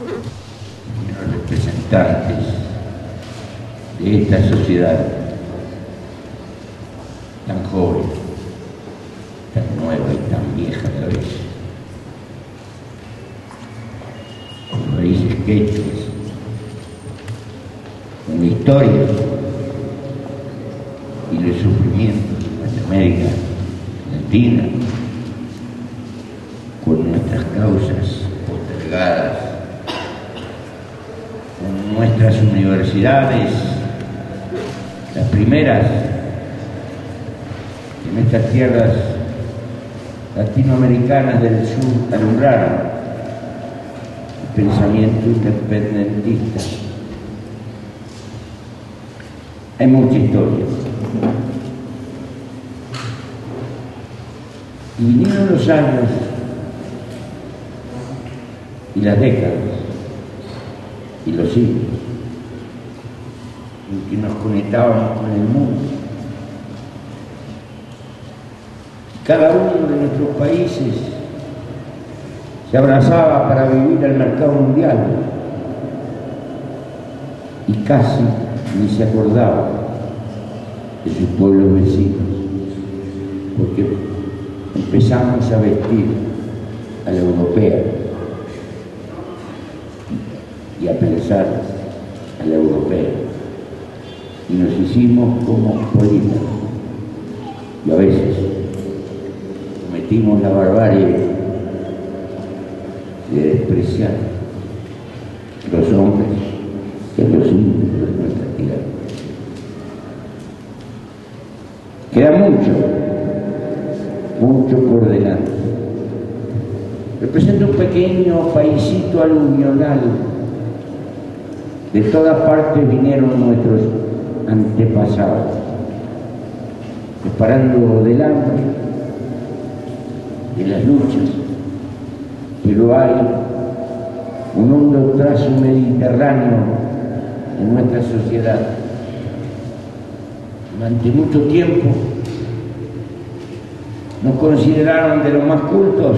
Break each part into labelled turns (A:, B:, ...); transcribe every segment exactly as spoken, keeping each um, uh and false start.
A: señores representantes de esta sociedad tan joven, tan nueva y tan vieja a la vez, con raíces quechuas, con la historia y los sufrimientos de América Latina, con nuestras causas postergadas, con nuestras universidades, las primeras en estas tierras latinoamericanas del sur alumbraron el pensamiento independentista. Hay mucha historia. Y vinieron los años y las décadas y los siglos en que nos conectábamos con el mundo. Cada uno de nuestros países se abrazaba para vivir al mercado mundial y casi ni se acordaba de sus pueblos vecinos, porque empezamos a vestir a la europea y a pensar a la europea, y nos hicimos como políticos, y a veces cometimos la barbarie de despreciar los hombres y los indios de nuestra tierra. Queda mucho, mucho por delante. Representa un pequeño paisito aluvional. De todas partes vinieron nuestros antepasados, disparando del hambre, de las luchas, pero hay un hondo trazo mediterráneo en nuestra sociedad. Durante mucho tiempo nos consideraron de los más cultos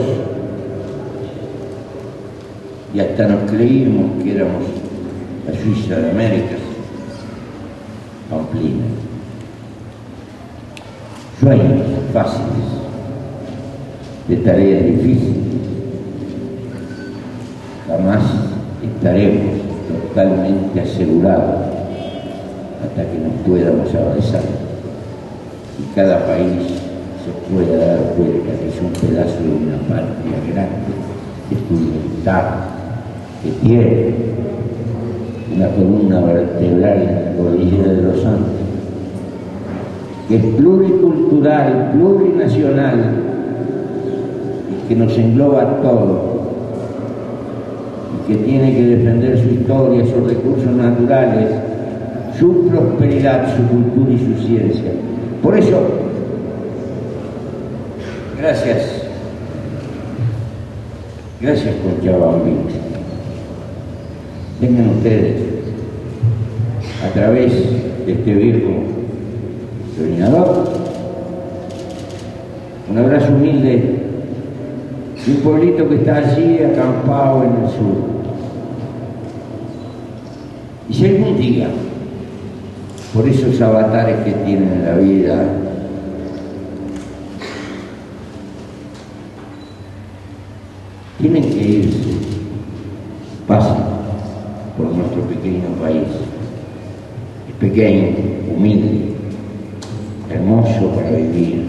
A: y hasta nos creímos que éramos la Suiza de América, Pamplina. Sueños fáciles de tareas difíciles. Jamás estaremos totalmente asegurados hasta que nos podamos avanzar y cada país se pueda dar cuenta que es un pedazo de una patria grande, experimentada, que tiene una columna vertebral en la cordillera de los Andes, que es pluricultural, plurinacional y que nos engloba a todos, y que tiene que defender su historia, sus recursos naturales, su prosperidad, su cultura y su ciencia. Por eso, gracias, gracias Cochabamba. Tengan ustedes, a través de este viejo soñador, un abrazo humilde de un pueblito que está allí acampado en el sur. Y si algún día, por esos avatares que tienen en la vida, tienen que irse, pasen por nuestro pequeño país. Es pequeño, humilde, hermoso para vivir,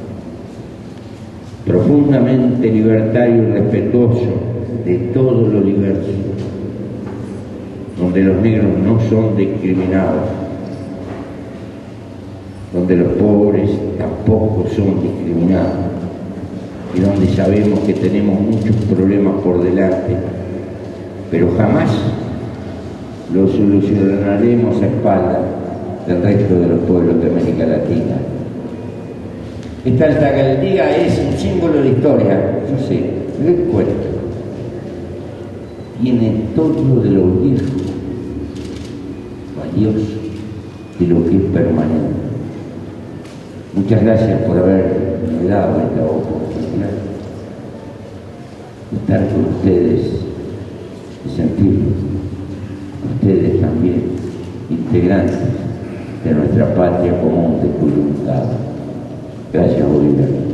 A: profundamente libertario y respetuoso de todo lo diverso, donde los negros no son discriminados, donde los pobres tampoco son discriminados, y donde sabemos que tenemos muchos problemas por delante, pero jamás lo solucionaremos a espaldas del resto de los pueblos de América Latina. Esta alcaldía es un símbolo de historia, yo sé, recuerdo. Tiene todo de lo viejo, valioso, de lo que es permanente. Muchas gracias por haberme dado esta oportunidad de estar con ustedes y sentirlos. Ustedes también, integrantes de nuestra patria común de cuyo Estado. Gracias, Bolívar.